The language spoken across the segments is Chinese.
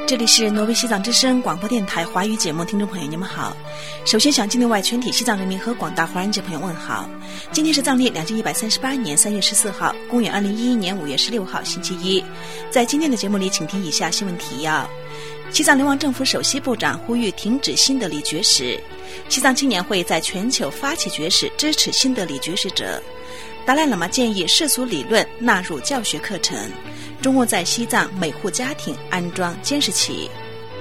这里是挪威西藏之声广播电台华语节目，听众朋友你们好。首先向境内外全体西藏人民和广大华人界朋友问好。今天是藏历2138年3月14号，公元2011年5月16号星期一。在今天的节目里，请听以下新闻提要。西藏流亡政府首席部长呼吁停止新德里绝食。西藏青年会在全球发起绝食，支持新德里绝食者。达赖喇嘛建议世俗理论纳入教学课程。中共在西藏每户家庭安装监视器。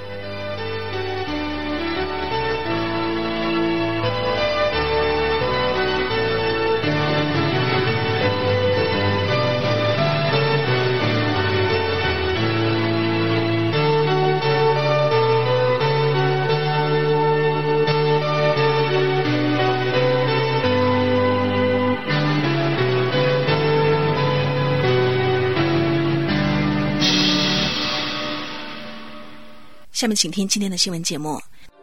下面请听今天的新闻节目。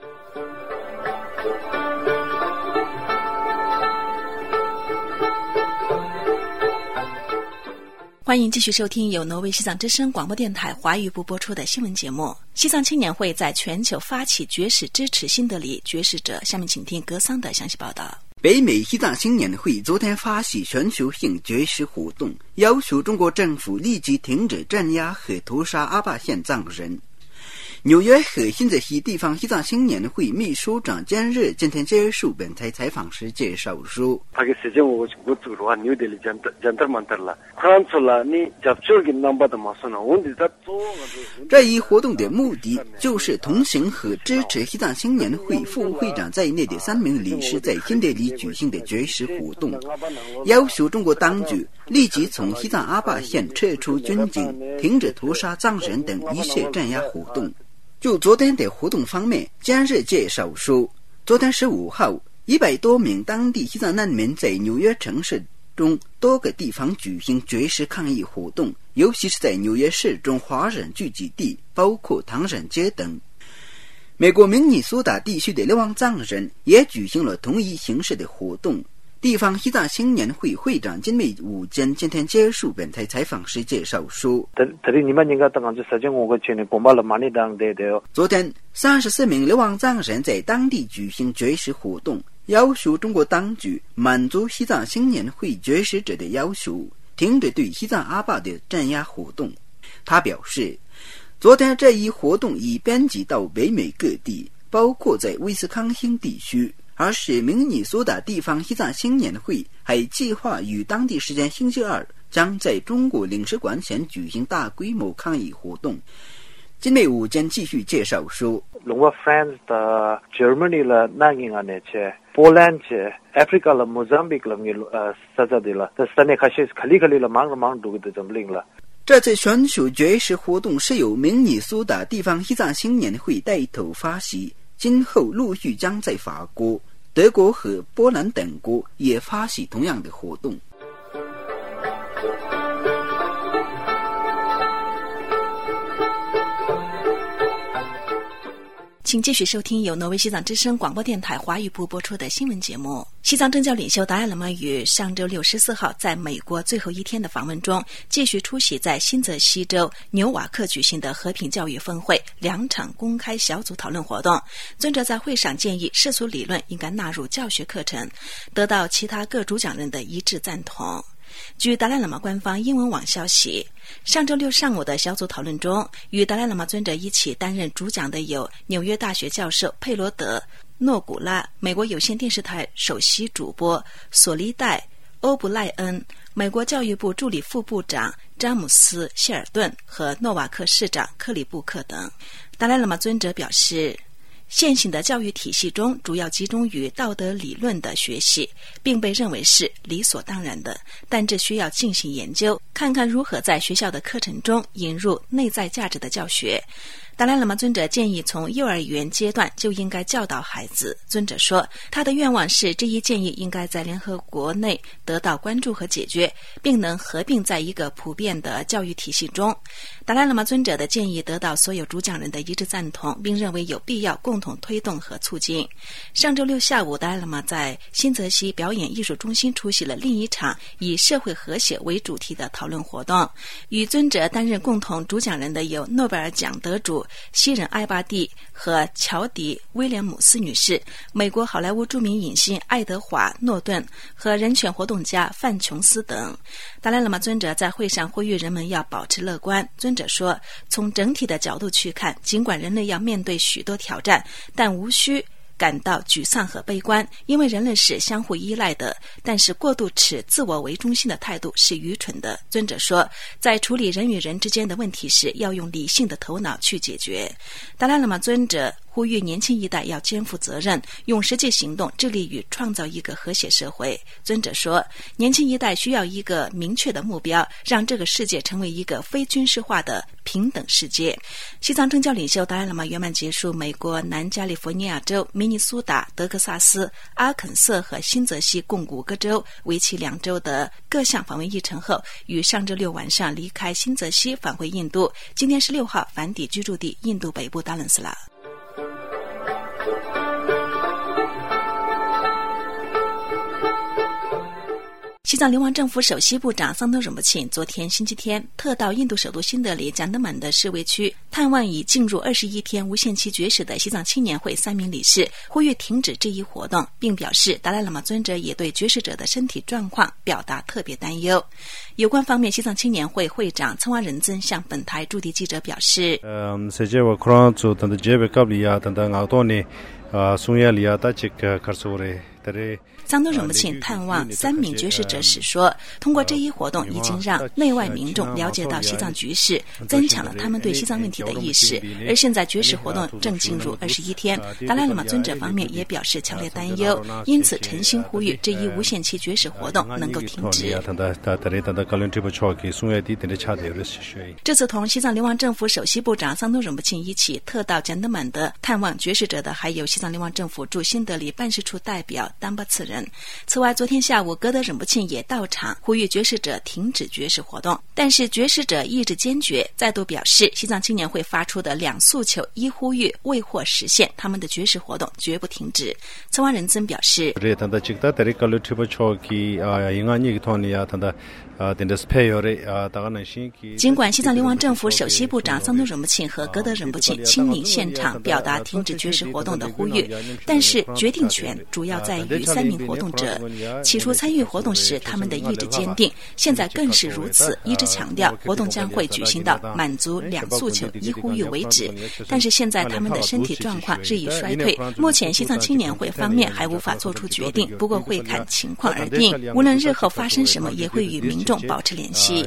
欢迎继续收听由挪威西藏之声广播电台华语部播出的新闻节目。西藏青年会在全球发起绝食，支持新德里绝食者。下面请听格桑的详细报道。 北美西藏青年会昨天发起全球性绝食活动，要求中国政府立即停止镇压和屠杀阿坝县藏人。纽约和新泽西地方西藏青年会秘书长坚日今天接受本台采访时介绍说，这一活动的目的就是同行和支持西藏青年会副会长在内的3名理事在新德里举行的绝食活动，要求中国当局立即从西藏阿坝县撤出军警，停止屠杀藏人等一切镇压活动。就昨天的活动方面，坚日介绍说，昨天15号100多名当地西藏难民在纽约城市中多个地方举行绝食抗议活动，尤其是在纽约市中华人聚集地，包括唐人街等。美国明尼苏达地区的流亡藏人也举行了同一形式的活动。地方西藏青年会会长金美武今天接受本台采访时介绍说，昨天34名流亡藏人在当地举行绝食活动，要求中国当局满足西藏青年会绝食者的要求，停止对西藏阿坝的镇压活动。他表示，昨天这一活动已遍及到北美各地，包括在威斯康星地区，而是明尼苏达地方西藏青年会还计划于当地时间星期二将在中国领事馆前举行大规模抗议活动。金美武将继续介绍说， France 的 Germany 了南英啊那些波兰去 Africa 了 Mozambique 了萨扎的了但是那开始可里了忙读的怎么领了。 这次全球绝食活动是由明尼苏达地方西藏青年会带头发起，今后陆续将在法国、德国和波兰等国也发起同样的活动。 请继续收听由挪威西藏之声广播电台华语部播出的新闻节目。西藏政教领袖达赖喇嘛于上周6、14号在美国最后一天的访问中，继续出席在新泽西州纽瓦克举行的和平教育峰会2场公开小组讨论活动。尊者在会上建议世俗理论应该纳入教学课程，得到其他各主讲人的一致赞同。据达赖喇嘛官方英文网消息，上周6上午的小组讨论中，与达赖喇嘛尊者一起担任主讲的有纽约大学教授佩罗德·诺古拉、美国有线电视台首席主播索利代·欧布赖恩、美国教育部助理副部长詹姆斯·谢尔顿和诺瓦克市长克里布克等。达赖喇嘛尊者表示，现行的教育体系中主要集中于道德理论的学习，并被认为是理所当然的，但这需要进行研究，看看如何在学校的课程中引入内在价值的教学。达赖喇嘛尊者建议从幼儿园阶段就应该教导孩子。尊者说，他的愿望是这一建议应该在联合国内得到关注和解决，并能合并在一个普遍的教育体系中。达赖喇嘛尊者的建议得到所有主讲人的一致赞同，并认为有必要共同推动和促进。上周六下午，达赖喇嘛在新泽西表演艺术中心出席了另一场以社会和谐为主题的讨论活动。与尊者担任共同主讲人的有诺贝尔奖得主西人艾巴蒂和乔迪·威廉姆斯女士，美国好莱坞著名影星爱德华·诺顿和人权活动家范琼斯等。达赖喇嘛尊者在会上呼吁人们要保持乐观。尊者说，从整体的角度去看，尽管人类要面对许多挑战，但无需感到沮丧和悲观，因为人类是相互依赖的，但是过度持自我为中心的态度是愚蠢的。尊者说，在处理人与人之间的问题时，要用理性的头脑去解决。达赖喇嘛尊者呼吁年轻一代要肩负责任，用实际行动致力于创造一个和谐社会。尊者说，年轻一代需要一个明确的目标，让这个世界成为一个非军事化的平等世界。西藏政教领袖达赖喇嘛圆满结束美国南加利福尼亚州、明尼苏达、德克萨斯、阿肯色和新泽西共5个州为期2周的各项访问议程后，于上周六晚上离开新泽西返回印度，今天16号返抵居住地印度北部达伦斯拉。西藏流亡政府首席部长桑东仁波切昨天星期天特到印度首都新德里蒋德满的示威区探望已进入21天无限期绝食的西藏青年会3名理事，呼吁停止这一活动，并表示达赖喇嘛尊者也对绝食者的身体状况表达特别担忧。有关方面，西藏青年会会长仓瓦仁增向本台驻地记者表示，桑东仁波切探望3名绝食者时说，通过这一活动已经让内外民众了解到西藏局势，增强了他们对西藏问题的意识。而现在绝食活动正进入21天，达赖喇嘛尊者方面也表示强烈担忧，因此诚心呼吁这一无限期绝食活动能够停止。这次同西藏流亡政府首席部长桑东仁波切一起特到蒋德满的探望绝食者的还有西藏流亡政府驻新德里办事处代表丹巴次人。此外，昨天下午格德仁波切也到场呼吁绝食者停止绝食活动，但是绝食者意志坚决，再度表示西藏青年会发出的2诉求1呼吁未获实现，他们的绝食活动绝不停止。仓瓦仁增表示，尽管西藏流亡政府首席部长桑东仁波切和格德仁波切亲临现场表达停止绝食活动的呼吁，但是决定权主要在于3名活动者。起初参与活动时他们的意志坚定，现在更是如此，一直强调活动将会举行到满足2诉求1呼吁为止。但是现在他们的身体状况日益衰退，目前西藏青年会方面还无法做出决定，不过会看情况而定，无论日后发生什么也会与民众保持联系。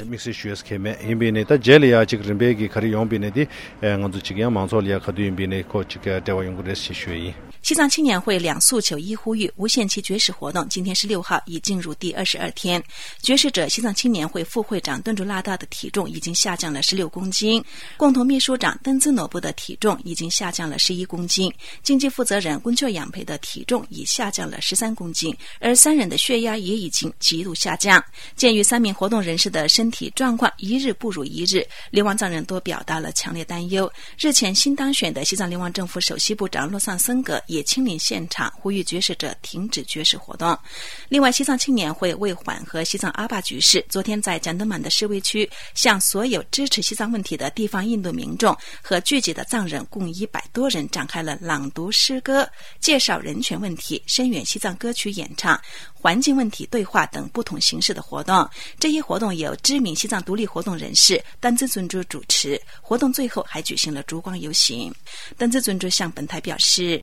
西藏青年会2诉求1呼吁无限期绝食活动今天16号已进入第22天。绝食者西藏青年会副会长敦珠拉达的体重已经下降了16公斤，共同秘书长登兹诺布的体重已经下降了11公斤，经济负责人温确养培的体重已下降了13公斤，而3人的血压也已经极度下降。鉴于3名活动人士的身体状况一日不如一日，流亡藏人都表达了强烈担忧。日前新当选的西藏流亡政府首席部长洛桑森格也亲临现场呼吁绝食者停止绝食活动。另外，西藏青年会为缓和西藏阿坝局势，昨天在蒋德满的示威区向所有支持西藏问题的地方印度民众和聚集的藏人共100多人展开了朗读诗歌、介绍人权问题、声援西藏歌曲演唱、环境问题对话等不同形式的活动。这一活动由知名西藏独立活动人士丹兹尊珠主持，活动最后还举行了烛光游行。丹兹尊珠向本台表示，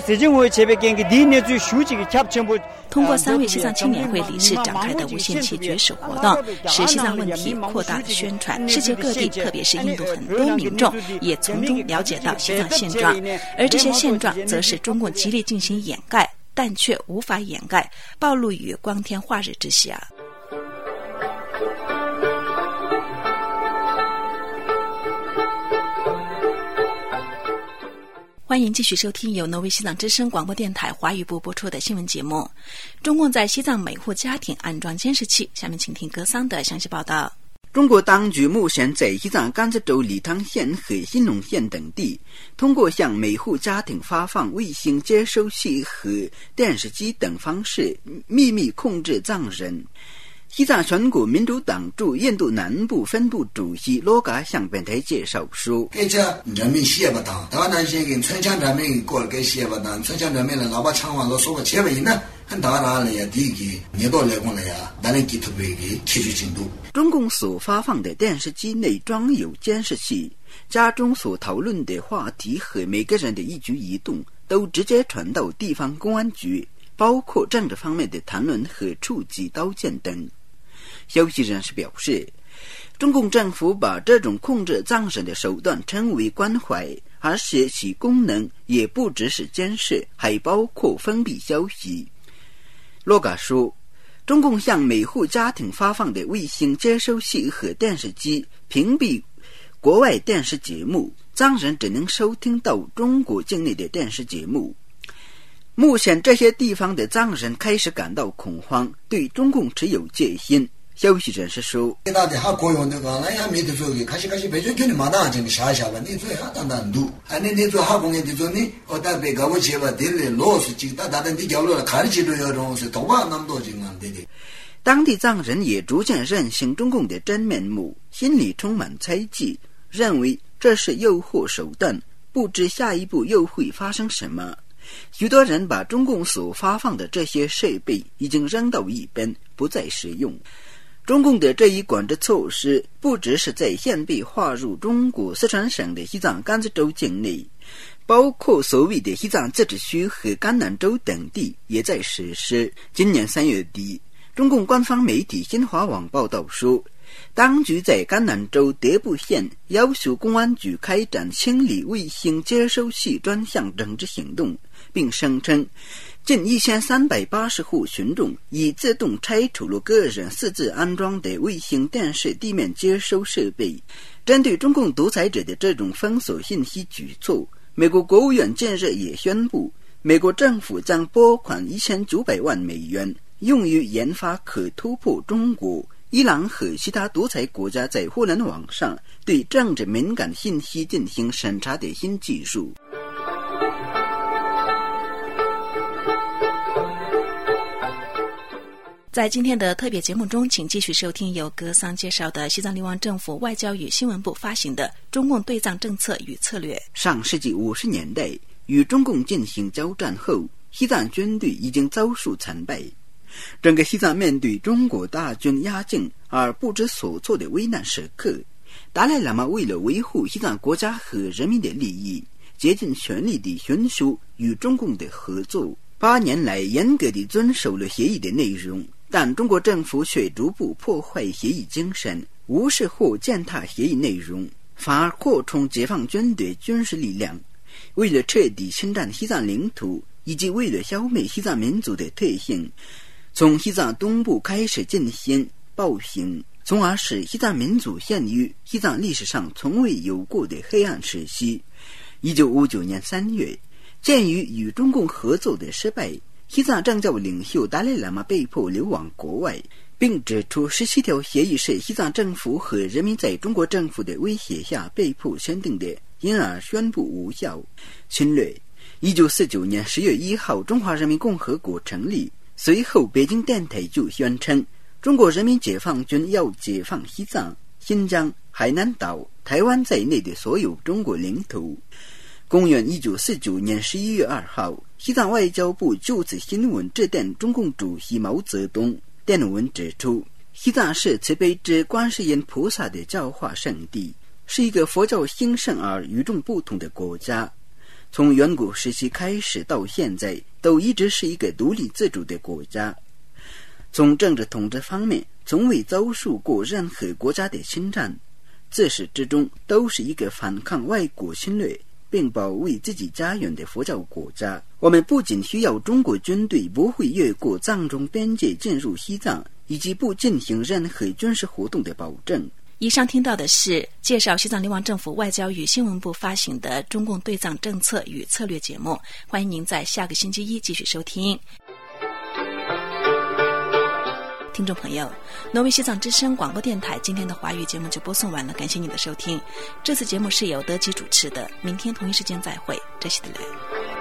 通过3位西藏青年会理事展开的无限期绝食活动，使西藏问题扩大的宣传，世界各地特别是印度很多民众也从中了解到西藏现状，而这些现状则是中共极力进行掩盖，但却无法掩盖，暴露于光天化日之下。欢迎继续收听由挪威西藏之声广播电台华语部播出的新闻节目。中共在西藏每户家庭安装监视器，下面请听格桑的详细报道。 中国当局目前在西藏甘孜州理塘县和兴隆县等地，通过向每户家庭发放卫星接收器和电视机等方式，秘密控制藏人。 西藏全国民主党驻印度南部分部主席罗嘎向本台介绍说， 这人民写不当，台湾那些跟村乡人民过来给写不当，村乡人民的老把枪完了说个前面呢，很大哪里呀？第一个年到来过来呀，哪里给特别的提出进度。 中共所发放的电视机内装有监视器，家中所讨论的话题和每个人的一举一动都直接传到地方公安局，包括政治方面的谈论和触及刀剑等。消息人士表示，中共政府把这种控制藏人的手段称为关怀，而且其功能也不只是监视，还包括封闭消息。洛嘎说，中共向每户家庭发放的卫星接收器和电视机屏蔽国外电视节目，藏人只能收听到中国境内的电视节目。目前这些地方的藏人开始感到恐慌，对中共持有戒心。消息人士说， 大家还国用那个，那也没得做的，开始别就给你马上就下吧，你做还当难度，你做好工业的做你，我带别个我去吧，得了老是几大的交流了，开始都要种是多吧那么多金啊，对的。 当地藏人也逐渐认清中共的真面目，心里充满猜忌，认为这是诱惑手段，不知下一步又会发生什么。许多人把中共所发放的这些设备已经扔到一边，不再使用。中共的这一管制措施不只是在现被划入中国四川省的西藏甘孜州境内，包括所谓的西藏自治区和甘南州等地也在实施。今年3月底，中共官方媒体新华网报道说，当局在甘南州德布县要求公安局开展清理卫星接收器专项整治行动，并声称近1380户群众已自动拆除了个人私自安装的卫星电视地面接收设备。针对中共独裁者的这种封锁信息举措，美国国务院近日也宣布，美国政府将拨款1900万美元用于研发可突破中国、伊朗和其他独裁国家在互联网上对政治敏感信息进行审查的新技术。 在今天的特别节目中，请继续收听由格桑介绍的西藏流亡政府外交与新闻部发行的中共对藏政策与策略。 上世纪50年代与中共进行交战后，西藏军队已经遭受惨败，整个西藏面对中国大军压境而不知所措的危难时刻，达赖喇嘛为了维护西藏国家和人民的利益，竭尽全力地寻求与中共的合作。8年来严格地遵守了协议的内容，但中国政府却逐步破坏协议精神，无视或践踏协议内容，反而扩充解放军的军事力量。为了彻底侵占西藏领土，以及为了消灭西藏民族的特性，从西藏东部开始进行暴行，从而使西藏民族陷于西藏历史上从未有过的黑暗时期。1959年3月，鉴于与中共合作的失败，西藏政教领袖达赖喇嘛被迫流亡国外，并指出17条协议是西藏政府和人民在中国政府的威胁下被迫签订的，因而宣布无效。侵略。1949年10月1号，中华人民共和国成立，随后北京电台就宣称，中国人民解放军要解放西藏、新疆、海南岛、台湾在内的所有中国领土。公元1949年11月2号，西藏外交部就此新闻致电中共主席毛泽东，电文指出，西藏是慈悲之观世音菩萨的教化圣地，是一个佛教兴盛而与众不同的国家。从远古时期开始到现在，都一直是一个独立自主的国家。从政治统治方面，从未遭受过任何国家的侵占，自始至终都是一个反抗外国侵略并保卫自己家园的佛教国家。我们不仅需要中国军队不会越过藏中边界进入西藏，以及不进行任何军事活动的保证。 以上听到的是介绍西藏流亡政府外交与新闻部发行的中共对藏政策与策略节目，欢迎您在下个星期一继续收听。听众朋友，挪威西藏之声广播电台今天的华语节目就播送完了，感谢您的收听。这次节目是由德基主持的，明天同一时间再会，这是的来。